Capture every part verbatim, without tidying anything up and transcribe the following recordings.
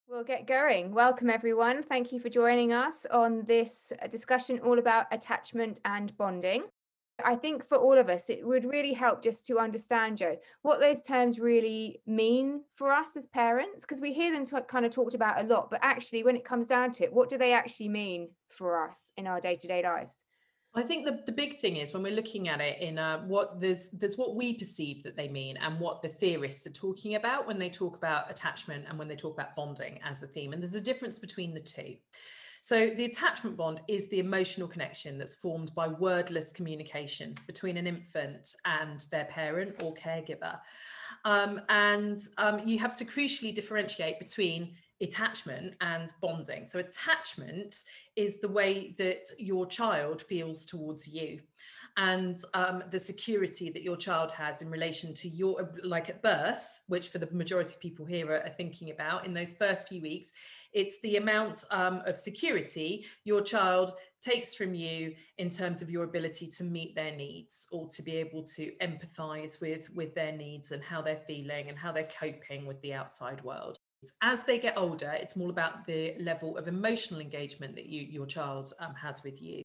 We'll get going. Welcome, everyone. Thank you for joining us on this uh, discussion all about attachment and bonding. I think for all of us, it would really help just to understand, Joe, what those terms really mean for us as parents, because we hear them talk, kind of talked about a lot, but actually, when it comes down to it, what do they actually mean for us in our day to day lives? I think the, the big thing is when we're looking at it in uh, what there's there's what we perceive that they mean and what the theorists are talking about when they talk about attachment and when they talk about bonding as the theme. And there's a difference between the two. So the attachment bond is the emotional connection that's formed by wordless communication between an infant and their parent or caregiver. Um, and um, you have to crucially differentiate between attachment and bonding. So attachment is the way that your child feels towards you and um, the security that your child has in relation to your, like at birth, which for the majority of people here are, are thinking about in those first few weeks, it's the amount um, of security your child takes from you in terms of your ability to meet their needs or to be able to empathize with with their needs and how they're feeling and how they're coping with the outside world. As they get older, it's more about the level of emotional engagement that you your child um, has with you,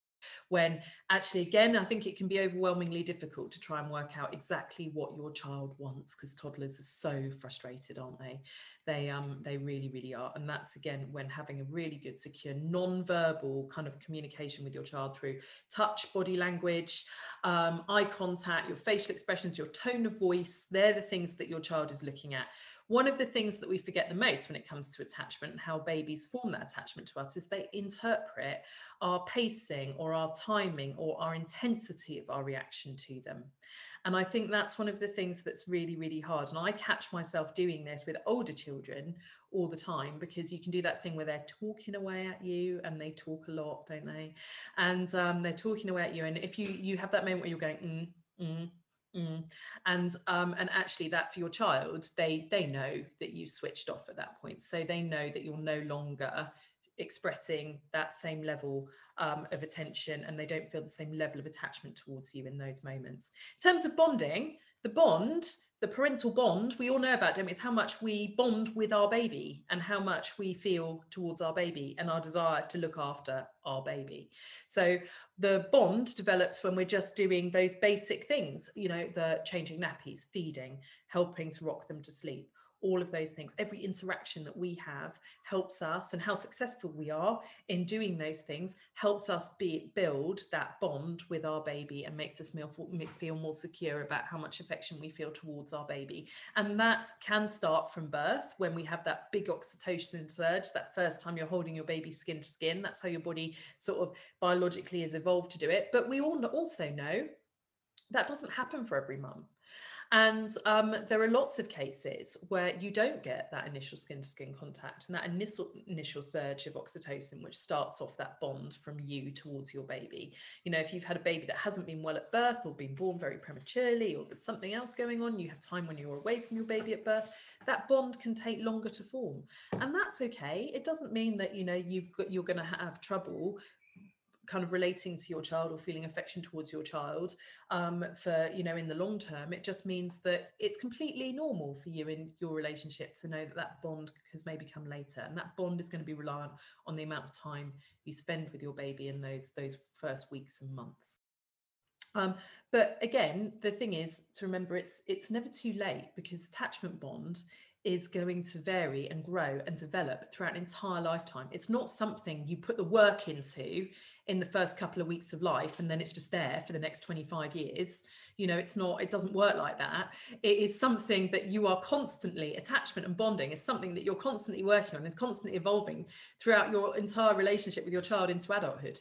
when actually, again, I think it can be overwhelmingly difficult to try and work out exactly what your child wants, because toddlers are so frustrated, aren't they? They um they really, really are. And that's, again, when having a really good, secure, non-verbal kind of communication with your child through touch, body language, um, eye contact, your facial expressions, your tone of voice, they're the things that your child is looking at. One of the things that we forget the most when it comes to attachment and how babies form that attachment to us is they interpret our pacing or our timing or our intensity of our reaction to them. And I think that's one of the things that's really, really hard. And I catch myself doing this with older children all the time, because you can do that thing where they're talking away at you, and they talk a lot, don't they? And um, they're talking away at you. And if you you have that moment where you're going, mm, mm, Mm. And um, and actually, that for your child, they they know that you switched off at that point, so they know that you're no longer expressing that same level um, of attention, and they don't feel the same level of attachment towards you in those moments. In terms of bonding, the bond, the parental bond, we all know about, don't we? It's how much we bond with our baby and how much we feel towards our baby and our desire to look after our baby. So the bond develops when we're just doing those basic things, you know, the changing nappies, feeding, helping to rock them to sleep, all of those things. Every interaction that we have helps us, and how successful we are in doing those things helps us be, build that bond with our baby and makes us feel, feel more secure about how much affection we feel towards our baby. And that can start from birth, when we have that big oxytocin surge, that first time you're holding your baby skin to skin. That's how your body sort of biologically has evolved to do it. But we all also know that doesn't happen for every mum. And um, there are lots of cases where you don't get that initial skin to skin contact and that initial initial surge of oxytocin, which starts off that bond from you towards your baby. You know, if you've had a baby that hasn't been well at birth, or been born very prematurely, or there's something else going on, you have time when you're away from your baby at birth, that bond can take longer to form. And that's okay. It doesn't mean that, you know, you've got, you're going to have trouble kind of relating to your child or feeling affection towards your child um, for, you know, in the long term. It just means that it's completely normal for you in your relationship to know that that bond has maybe come later, and that bond is going to be reliant on the amount of time you spend with your baby in those those first weeks and months. Um, but again, the thing is to remember, it's it's never too late, because attachment bond is going to vary and grow and develop throughout an entire lifetime. It's not something you put the work into in the first couple of weeks of life and then it's just there for the next twenty-five years. You know, it's not, it doesn't work like that. It is something that you are constantly, attachment and bonding is something that you're constantly working on, is constantly evolving throughout your entire relationship with your child into adulthood.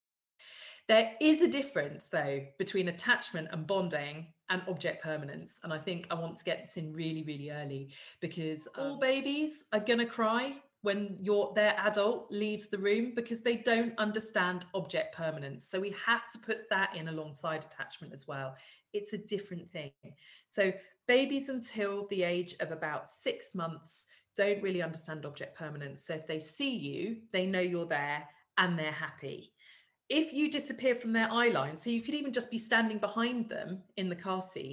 There is a difference, though, between attachment and bonding and object permanence. And I think I want to get this in really, really early, because all babies are going to cry when your their adult leaves the room, because they don't understand object permanence. So we have to put that in alongside attachment as well. It's a different thing. So babies until the age of about six months don't really understand object permanence. So if they see you, they know you're there and they're happy. If you disappear from their eye line, so you could even just be standing behind them in the car seat, if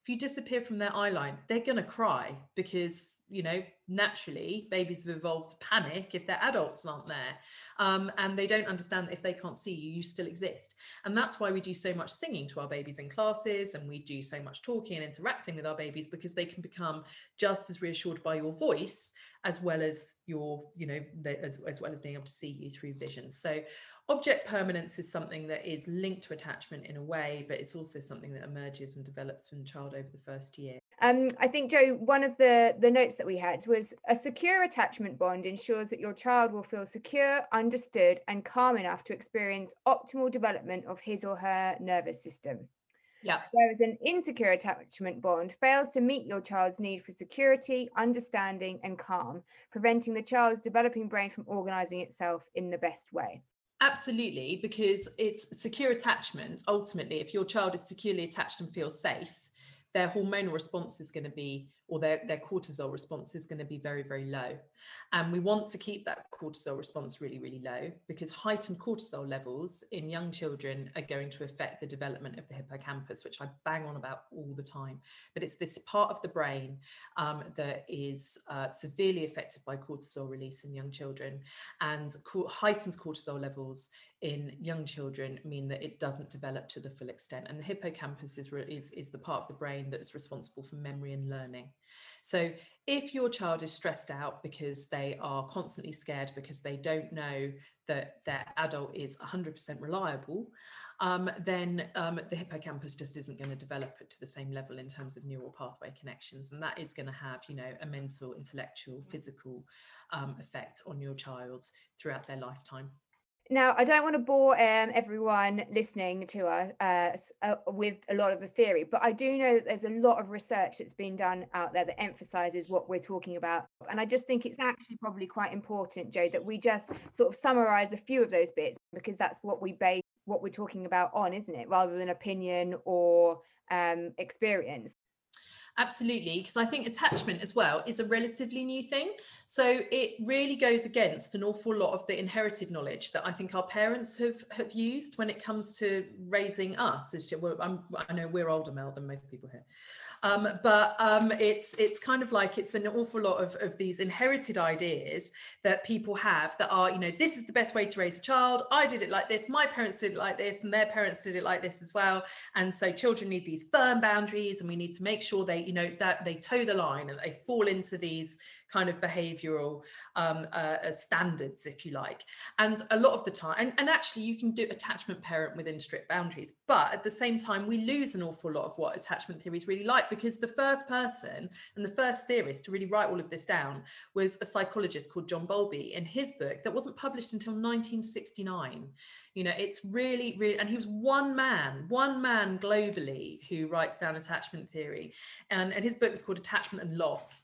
if you disappear from their eye line, they're going to cry because, you know, naturally babies have evolved to panic if their adults aren't there. Um, and they don't understand that if they can't see you, you still exist. And that's why we do so much singing to our babies in classes, and we do so much talking and interacting with our babies, because they can become just as reassured by your voice as well as your, you know, the, as, as well as being able to see you through vision. So object permanence is something that is linked to attachment in a way, but it's also something that emerges and develops from the child over the first year. Um, I think, Jo, one of the, the notes that we had was a secure attachment bond ensures that your child will feel secure, understood, and calm enough to experience optimal development of his or her nervous system. Yeah. Whereas an insecure attachment bond fails to meet your child's need for security, understanding, and calm, preventing the child's developing brain from organizing itself in the best way. Absolutely, because it's secure attachment. Ultimately, if your child is securely attached and feels safe, their hormonal response is going to be, or their, their cortisol response is going to be very, very low. And we want to keep that cortisol response really, really low, because heightened cortisol levels in young children are going to affect the development of the hippocampus, which I bang on about all the time. But it's this part of the brain um, that is uh, severely affected by cortisol release in young children. And co- heightened cortisol levels in young children mean that it doesn't develop to the full extent. And the hippocampus is, is, is the part of the brain that is responsible for memory and learning. So if your child is stressed out because they are constantly scared, because they don't know that their adult is one hundred percent reliable, um, then um, the hippocampus just isn't going to develop it to the same level in terms of neural pathway connections. And that is going to have, you know, a mental, intellectual, physical um, effect on your child throughout their lifetime. Now, I don't want to bore um, everyone listening to us uh, uh, with a lot of the theory, but I do know that there's a lot of research that's been done out there that emphasizes what we're talking about. And I just think it's actually probably quite important, Jo, that we just sort of summarize a few of those bits, because that's what we base what we're talking about on, isn't it? Rather than opinion or um, experience. Absolutely, because I think attachment as well is a relatively new thing. So it really goes against an awful lot of the inherited knowledge that I think our parents have, have used when it comes to raising us. As well, I'm, I know we're older, Mel, than most people here. Um, but um, it's it's kind of like it's an awful lot of, of these inherited ideas that people have that are, you know, this is the best way to raise a child. I did it like this. My parents did it like this, and their parents did it like this as well. And so children need these firm boundaries, and we need to make sure they, you know, that they toe the line and they fall into these kind of behavioral um, uh, standards, if you like. And a lot of the time, and, and actually you can do attachment parent within strict boundaries, but at the same time, we lose an awful lot of what attachment theory is really like, because the first person and the first theorist to really write all of this down was a psychologist called John Bowlby in his book that wasn't published until nineteen sixty-nine. You know, it's really, really, and he was one man, one man globally who writes down attachment theory. And, and his book was called Attachment and Loss.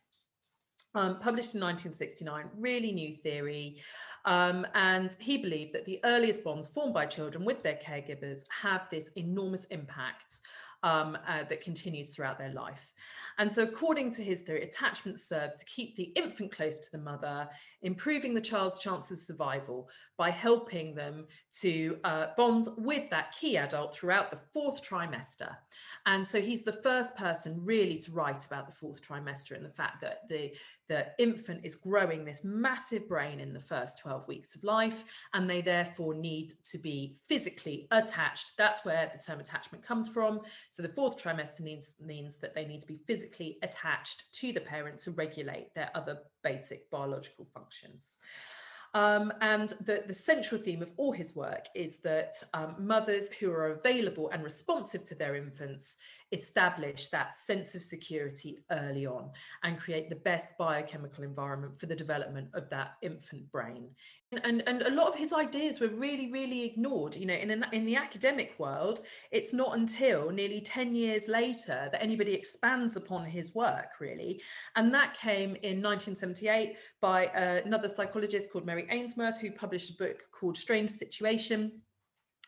Um, published in nineteen sixty-nine, really new theory. Um, and he believed that the earliest bonds formed by children with their caregivers have this enormous impact um, uh, that continues throughout their life. And so according to his theory, attachment serves to keep the infant close to the mother, improving the child's chance of survival by helping them to uh, bond with that key adult throughout the fourth trimester. And so he's the first person really to write about the fourth trimester and the fact that the, the infant is growing this massive brain in the first twelve weeks of life, and they therefore need to be physically attached. That's where the term attachment comes from. So the fourth trimester means, means that they need to be physically attached to the parent to regulate their other basic biological functions. Um, and the, the central theme of all his work is that um, mothers who are available and responsive to their infants establish that sense of security early on and create the best biochemical environment for the development of that infant brain. And, and a lot of his ideas were really, really ignored. You know, in, an, in the academic world, it's not until nearly ten years later that anybody expands upon his work, really. And that came in nineteen seventy-eight by uh, another psychologist called Mary Ainsworth, who published a book called Strange Situation.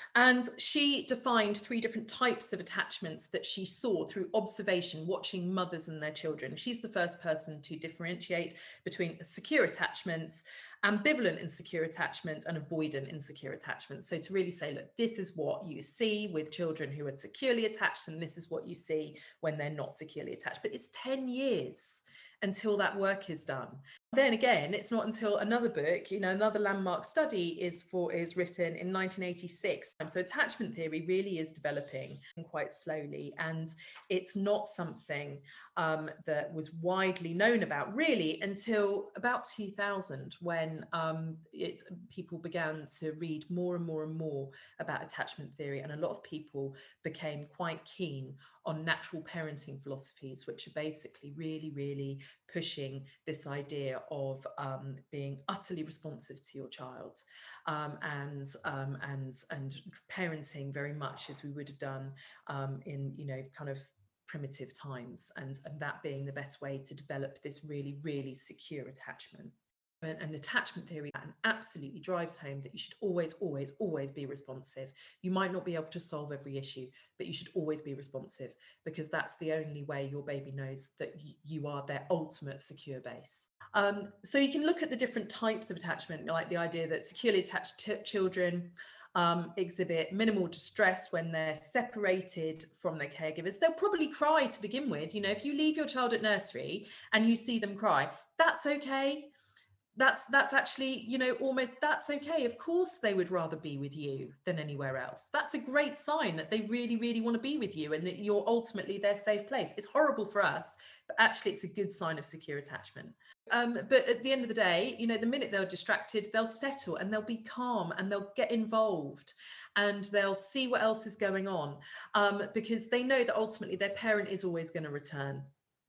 And she defined three different types of attachments that she saw through observation, watching mothers and their children. She's the first person to differentiate between secure attachments, ambivalent insecure attachment, and avoidant insecure attachment. So to really say, look, this is what you see with children who are securely attached, and this is what you see when they're not securely attached. But it's ten years until that work is done. Then again, it's not until another book, you know, another landmark study is for is written in nineteen eighty-six. So attachment theory really is developing quite slowly, and it's not something um, that was widely known about really until about two thousand, when um, it, people began to read more and more and more about attachment theory, and a lot of people became quite keen on natural parenting philosophies, which are basically really, really pushing this idea of um, being utterly responsive to your child, um, and um, and and parenting very much as we would have done um, in, you know, kind of primitive times, and, and that being the best way to develop this really, really secure attachment. And attachment theory absolutely drives home that you should always, always, always be responsive. You might not be able to solve every issue, but you should always be responsive, because that's the only way your baby knows that you are their ultimate secure base. Um, so you can look at the different types of attachment, like the idea that securely attached t- children um, exhibit minimal distress when they're separated from their caregivers. They'll probably cry to begin with. You know, if you leave your child at nursery and you see them cry, that's okay. That's that's actually, you know, almost that's okay. Of course, they would rather be with you than anywhere else. That's a great sign that they really, really want to be with you and that you're ultimately their safe place. It's horrible for us, but actually it's a good sign of secure attachment. Um, but at the end of the day, you know, the minute they're distracted, they'll settle and they'll be calm and they'll get involved and they'll see what else is going on, um, because they know that ultimately their parent is always going to return.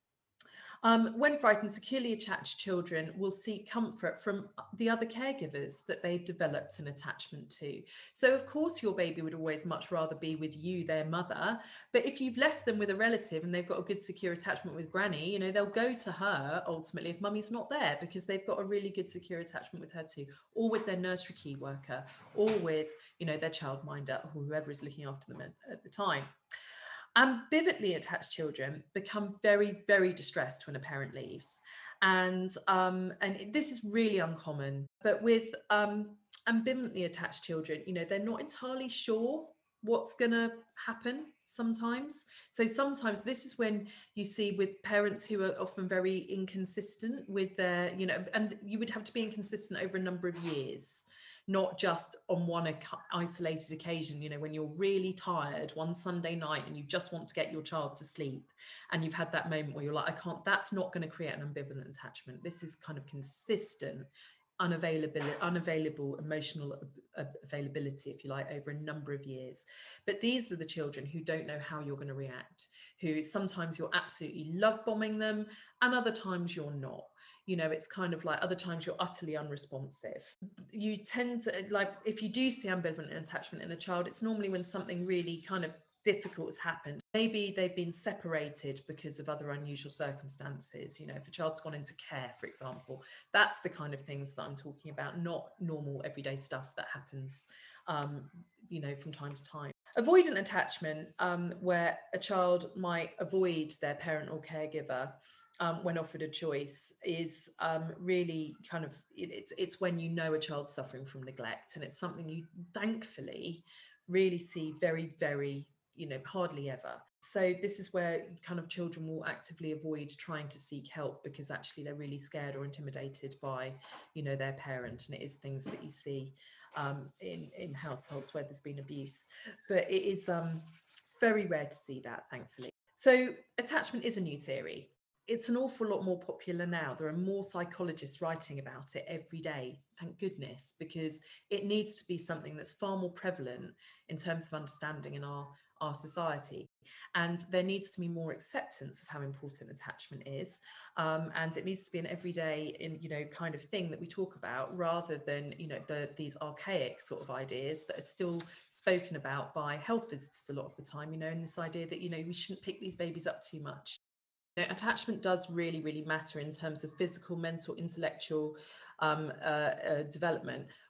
Um, when frightened, securely attached children will seek comfort from the other caregivers that they've developed an attachment to. So, of course, your baby would always much rather be with you, their mother. But if you've left them with a relative and they've got a good, secure attachment with granny, you know, they'll go to her ultimately if mummy's not there, because they've got a really good, secure attachment with her too, or with their nursery key worker, or with, you know, their childminder, or whoever is looking after them at, at the time. Ambivalently attached children become very, very distressed when a parent leaves. And, um, and this is really uncommon. But with um, ambivalently attached children, you know, they're not entirely sure what's going to happen sometimes. So sometimes this is when you see with parents who are often very inconsistent with their, you know, and you would have to be inconsistent over a number of years, not just on one isolated occasion, you know, when you're really tired one Sunday night and you just want to get your child to sleep and you've had that moment where you're like, I can't, that's not going to create an ambivalent attachment. This is kind of consistent, unavailable, unavailable emotional availability, if you like, over a number of years. But these are the children who don't know how you're going to react, who sometimes you're absolutely love bombing them and other times you're not. You know, it's kind of like other times you're utterly unresponsive. You tend to, like, if you do see ambivalent attachment in a child, it's normally when something really kind of difficult has happened. Maybe they've been separated because of other unusual circumstances. You know, if a child's gone into care, for example, that's the kind of things that I'm talking about, not normal everyday stuff that happens, um, you know, from time to time. Avoidant attachment, um, where a child might avoid their parent or caregiver Um, when offered a choice, is um, really kind of, it, it's it's when you know a child's suffering from neglect, and it's something you thankfully really see very, very, you know, hardly ever. So this is where kind of children will actively avoid trying to seek help because actually they're really scared or intimidated by, you know, their parent, and it is things that you see um, in in households where there's been abuse, but it is um, it's very rare to see that, thankfully. So attachment is a new theory. It's an awful lot more popular now. There are more psychologists writing about it every day, thank goodness, because it needs to be something that's far more prevalent in terms of understanding in our, our society. And there needs to be more acceptance of how important attachment is. Um, and it needs to be an everyday, in, you know, kind of thing that we talk about, rather than, you know, the, these archaic sort of ideas that are still spoken about by health visitors a lot of the time, you know, and this idea that, you know, we shouldn't pick these babies up too much. Attachment does really, really matter in terms of physical, mental, intellectual um, uh, uh, development.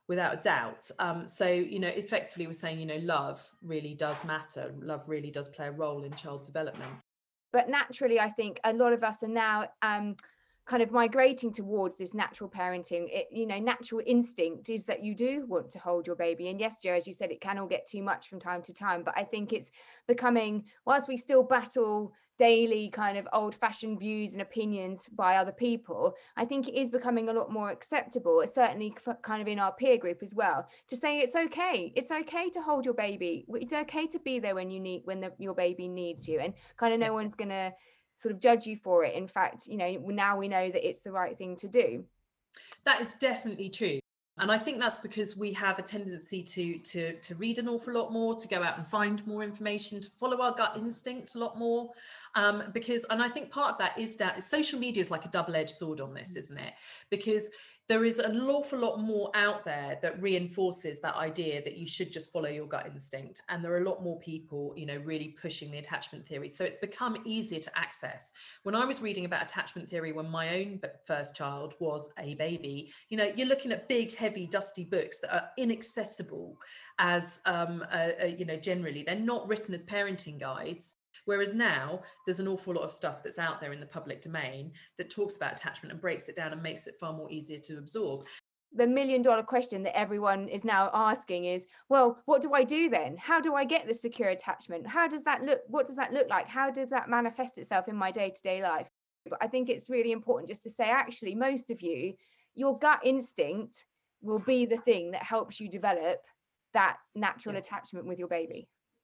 without a doubt. Um, so, you know, effectively we're saying, you know, love really does matter. Love really does play a role in child development. But naturally, I think a lot of us are now um, kind of migrating towards this natural parenting. It, you know, natural instinct is that you do want to hold your baby. And yes, Joe, as you said, it can all get too much from time to time. But I think it's becoming, whilst we still battle daily kind of old-fashioned views and opinions by other people, I think it is becoming a lot more acceptable, certainly kind of in our peer group as well, to say it's okay. It's okay to hold your baby. It's okay to be there when you need, when the, your baby needs you, and kind of no Yeah. one's going to sort of judge you for it. In fact, you know, now we know that it's the right thing to do. That is definitely true. And I think that's because we have a tendency to, to, to read an awful lot more, to go out and find more information, to follow our gut instinct a lot more. Um, because, and I think part of that is that social media is like a double-edged sword on this, isn't it? Because there is an awful lot more out there that reinforces that idea that you should just follow your gut instinct. And there are a lot more people, you know, really pushing the attachment theory. So it's become easier to access. When I was reading about attachment theory when my own first child was a baby, you know, you're looking at big, heavy, dusty books that are inaccessible as, um, uh, uh, you know, generally they're not written as parenting guides. Whereas now there's an awful lot of stuff that's out there in the public domain that talks about attachment and breaks it down and makes it far more easier to absorb. The million dollar question that everyone is now asking is, well, what do I do then? How do I get the secure attachment? How does that look? What does that look like? How does that manifest itself in my day-to-day life? But I think it's really important just to say, actually, most of you, your gut instinct will be the thing that helps you develop that natural Yeah. attachment with your baby.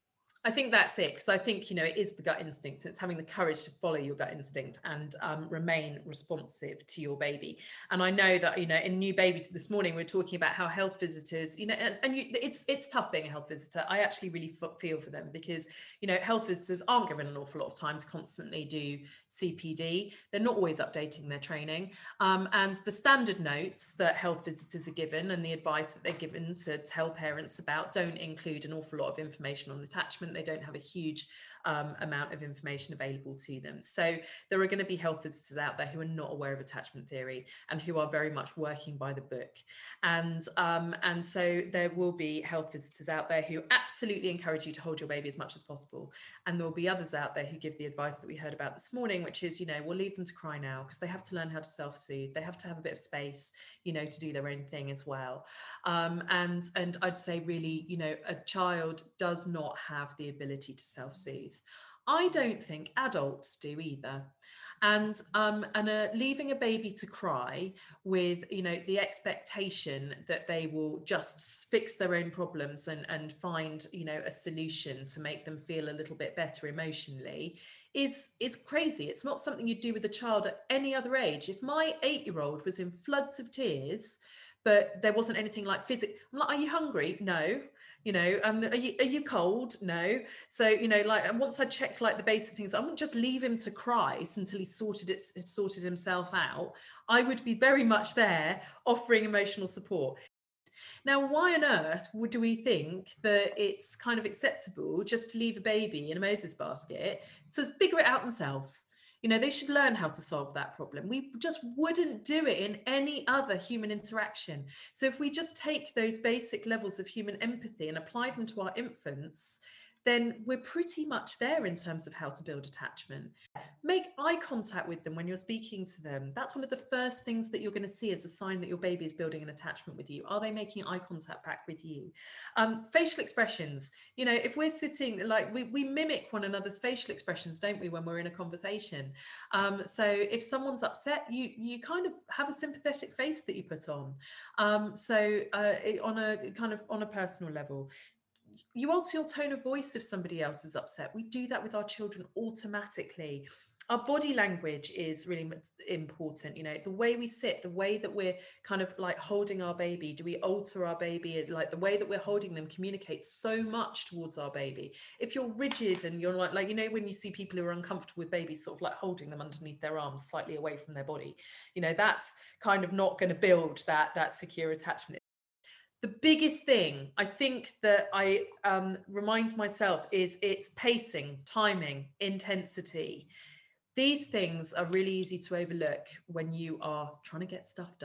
I think that's it, because I think, you know, it is the gut instinct. It's having the courage to follow your gut instinct and um, remain responsive to your baby. And I know that, you know, in New Baby this morning, we we're talking about how health visitors, you know, and, and you, it's it's tough being a health visitor. I actually really f- feel for them because, you know, health visitors aren't given an awful lot of time to constantly do C P D. They're not always updating their training. Um, and the standard notes that health visitors are given and the advice that they're given to tell parents about don't include an awful lot of information on attachment. They don't have a huge um, amount of information available to them. So there are going to be health visitors out there who are not aware of attachment theory and who are very much working by the book. And, um, and so there will be health visitors out there who absolutely encourage you to hold your baby as much as possible. And there will be others out there who give the advice that we heard about this morning, which is, you know, we'll leave them to cry now because they have to learn how to self-soothe. They have to have a bit of space, you know, to do their own thing as well. Um, and, and I'd say really, you know, a child does not have the ability to self-soothe. I don't think adults do either. And um, and uh, leaving a baby to cry with, you know, the expectation that they will just fix their own problems and, and find, you know, a solution to make them feel a little bit better emotionally is, is crazy. It's not something you'd do with a child at any other age. If my eight-year-old was in floods of tears, but there wasn't anything like physical, I'm like, are you hungry? No. You know, um, are you, are you cold? No. So, you know, like, and once I checked like the basic things, I wouldn't just leave him to cry until he sorted it, sorted himself out. I would be very much there offering emotional support. Now, why on earth would do we think that it's kind of acceptable just to leave a baby in a Moses basket to figure it out themselves? You know, they should learn how to solve that problem. We just wouldn't do it in any other human interaction. So if we just take those basic levels of human empathy and apply them to our infants, then we're pretty much there in terms of how to build attachment. Make eye contact with them when you're speaking to them. That's one of the first things that you're going to see as a sign that your baby is building an attachment with you. Are they making eye contact back with you? Um, facial expressions. You know, if we're sitting, like we, we mimic one another's facial expressions, don't we, when we're in a conversation? Um, so if someone's upset, you you kind of have a sympathetic face that you put on. Um, so uh, on a kind of on a personal level. You alter your tone of voice if somebody else is upset. We do that with our children automatically. Our body language is really important. You know, the way we sit, the way that we're kind of like holding our baby. Do we alter our baby? Like the way that we're holding them communicates so much towards our baby. If you're rigid and you're like, like, you know, when you see people who are uncomfortable with babies, sort of like holding them underneath their arms slightly away from their body, you know, that's kind of not going to build that, that secure attachment. The biggest thing I think that I um, remind myself is it's pacing, timing, intensity. These things are really easy to overlook when you are trying to get stuff done.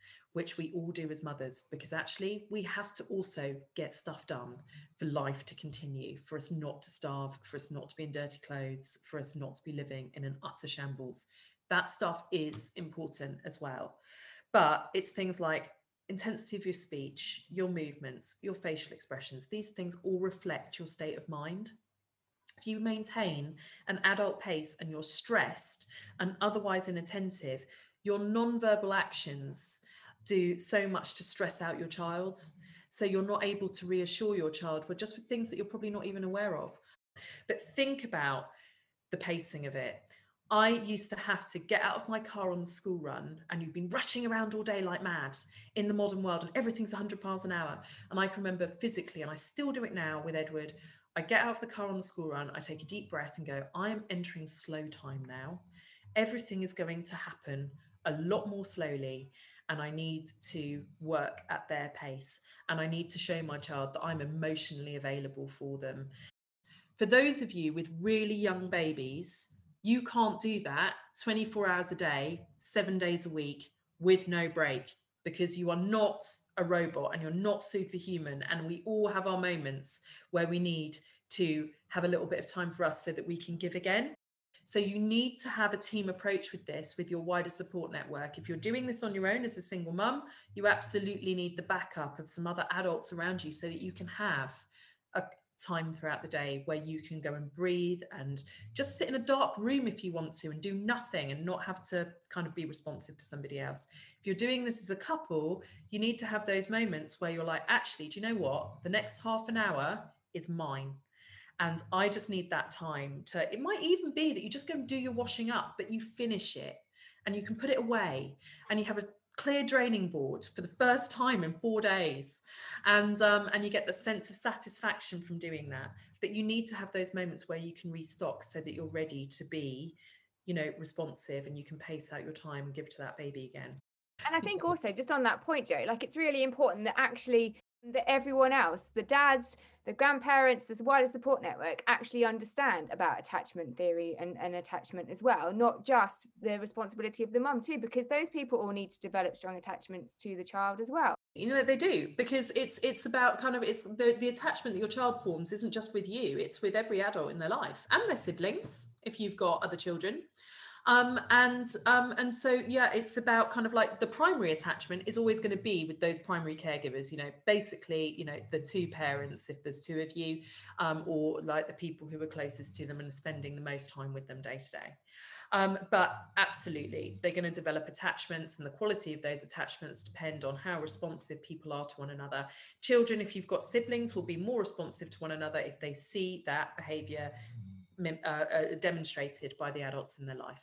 which we all do as mothers, because actually we have to also get stuff done for life to continue, for us not to starve, for us not to be in dirty clothes, for us not to be living in an utter shambles. That stuff is important as well. But it's things like intensity of your speech, your movements, your facial expressions. These things all reflect your state of mind. If you maintain an adult pace and you're stressed and otherwise inattentive, your non-verbal actions do so much to stress out your child. So you're not able to reassure your child with just with things that you're probably not even aware of. But think about the pacing of it. I used to have to get out of my car on the school run, and you've been rushing around all day like mad in the modern world, and everything's one hundred miles an hour. And I can remember physically, and I still do it now with Edward, I get out of the car on the school run, I take a deep breath and go, I am entering slow time now. Everything is going to happen a lot more slowly, and I need to work at their pace. And I need to show my child that I'm emotionally available for them. For those of you with really young babies, you can't do that twenty-four hours a day, seven days a week with no break, because you are not a robot and you're not superhuman. And we all have our moments where we need to have a little bit of time for us so that we can give again. So you need to have a team approach with this, with your wider support network. If you're doing this on your own as a single mum, you absolutely need the backup of some other adults around you so that you can have a time throughout the day where you can go and breathe and just sit in a dark room if you want to and do nothing and not have to kind of be responsive to somebody else. If you're doing this as a couple, you need to have those moments where you're like, actually, do you know what? The next half an hour is mine. And I just need that time to, it might even be that you just go and do your washing up, but you finish it and you can put it away and you have a clear draining board for the first time in four days. And, um, and you get the sense of satisfaction from doing that. But you need to have those moments where you can restock so that you're ready to be, you know, responsive, and you can pace out your time and give to that baby again. And I think also just on that point, Jo, like it's really important that actually that everyone else, the dads, the grandparents, this wider support network actually understand about attachment theory and, and attachment as well, not just the responsibility of the mum too, because those people all need to develop strong attachments to the child as well. You know, they do, because it's it's about kind of, it's the, the attachment that your child forms isn't just with you, it's with every adult in their life and their siblings, if you've got other children. Um, and um, and so, yeah, it's about kind of like the primary attachment is always going to be with those primary caregivers, you know, basically, you know, the two parents, if there's two of you, um, or like the people who are closest to them and spending the most time with them day to day. Um, but absolutely, they're going to develop attachments, and the quality of those attachments depend on how responsive people are to one another. Children, if you've got siblings, will be more responsive to one another if they see that behaviour uh, uh, demonstrated by the adults in their life.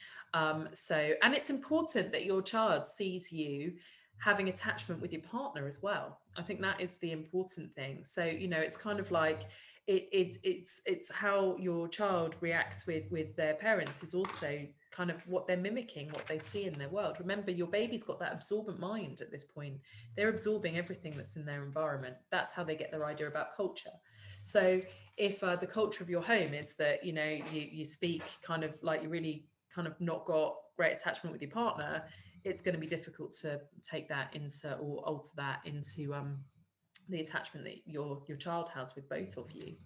Um, so, and it's important that your child sees you having attachment with your partner as well. I think that is the important thing. So, you know, it's kind of like it, it it's it's how your child reacts with with their parents is also kind of what they're mimicking, what they see in their world. Remember, your baby's got that absorbent mind at this point. They're absorbing everything that's in their environment. That's how they get their idea about culture. So if uh, the culture of your home is that, you know, you you speak kind of like you really kind of not got great attachment with your partner, it's going to be difficult to take that into, or alter that into um, the attachment that your your child has with both of you.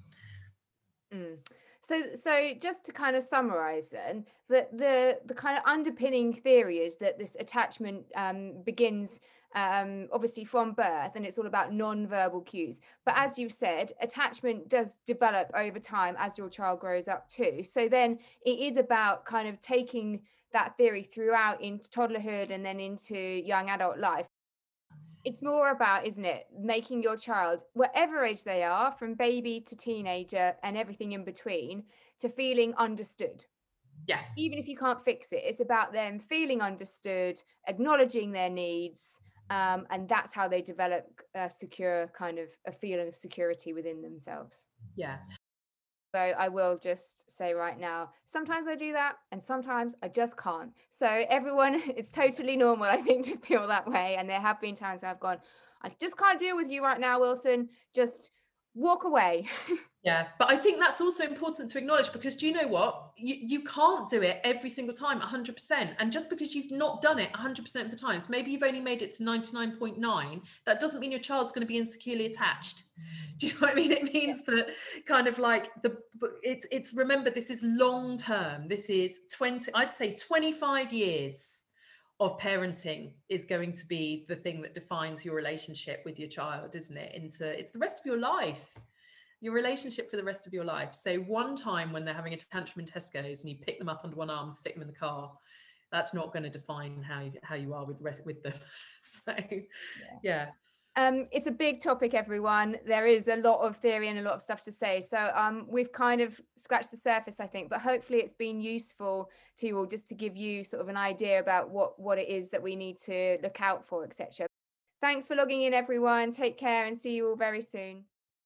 Mm. So, so just to kind of summarize then, that the the kind of underpinning theory is that this attachment um, begins um, obviously from birth, and it's all about non-verbal cues. But as you've said, attachment does develop over time as your child grows up too. So then it is about kind of taking that theory throughout into toddlerhood and then into young adult life. It's more about, isn't it, making your child, whatever age they are, from baby to teenager and everything in between, to feeling understood. Yeah. Even if you can't fix it, it's about them feeling understood, acknowledging their needs, um, and that's how they develop a secure kind of a feeling of security within themselves. Yeah. So I will just say right now, sometimes I do that and sometimes I just can't. So everyone, it's totally normal, I think, to feel that way. And there have been times I've gone, I just can't deal with you right now, Wilson. Just walk away. Yeah, but I think that's also important to acknowledge, because do you know what? You, you can't do it every single time one hundred percent. And just because you've not done it one hundred percent of the times, maybe you've only made it to ninety-nine point nine, that doesn't mean your child's going to be insecurely attached. Do you know what I mean? It means that kind of like the, it's, it's, remember, this is long term. This is twenty, I'd say twenty-five years of parenting is going to be the thing that defines your relationship with your child, isn't it? Into, it's the rest of your life. Your relationship for the rest of your life. So one time when they're having a tantrum in Tesco's and you pick them up under one arm and stick them in the car, that's not going to define how you, how you are with the rest, with them. So yeah. yeah. Um, it's a big topic, everyone. There is a lot of theory and a lot of stuff to say. So um, we've kind of scratched the surface, I think, but hopefully it's been useful to you all, just to give you sort of an idea about what, what it is that we need to look out for, et cetera. Thanks for logging in, everyone. Take care and see you all very soon.